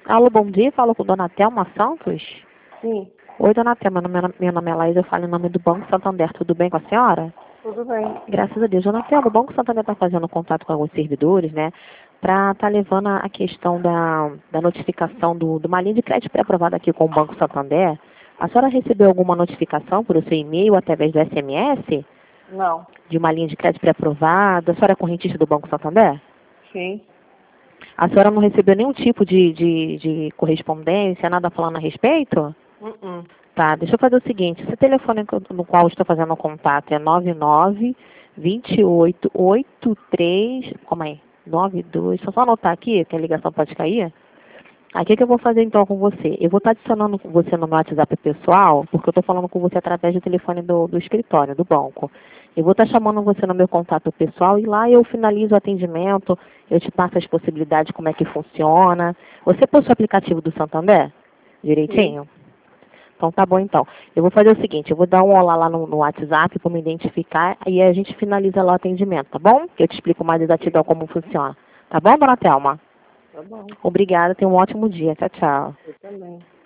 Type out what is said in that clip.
Alô, bom dia. Falo com Dona Thelma Santos. Sim, Oi, Dona Thelma. Meu nome é Laís. Eu falo em nome do Banco Santander. Tudo bem com a senhora? tudo bem. Graças a Deus. Dona Thelma, o Banco Santander está fazendo contato com alguns servidores, né? Para estar levando a questão da notificação de uma linha de crédito pré-aprovada aqui com o Banco Santander. A senhora recebeu alguma notificação por seu e-mail ou através do SMS Não. de uma linha de crédito pré-aprovada? A senhora é correntista do Banco Santander? Sim. A senhora não recebeu nenhum tipo de correspondência, nada falando a respeito? Tá, deixa eu fazer o seguinte, esse telefone no qual eu estou fazendo o contato é 992883, calma aí, 92, só anotar aqui, que a ligação pode cair. Aqui que eu vou fazer então com você? Eu vou estar adicionando você no meu WhatsApp pessoal, porque eu estou falando com você através do telefone do escritório, do banco. Eu vou estar chamando você no meu contato pessoal e lá eu finalizo o atendimento, eu te passo as possibilidades, como é que funciona. Você possui o aplicativo do Santander? Sim. Direitinho? Então tá bom então. Eu vou fazer o seguinte, eu vou dar um olá lá no WhatsApp para me identificar e a gente finaliza lá o atendimento, tá bom? Eu te explico mais exatidão como funciona. Tá bom, dona Thelma? Tá bom. Obrigada, tenha um ótimo dia. Tchau, tchau. Eu também.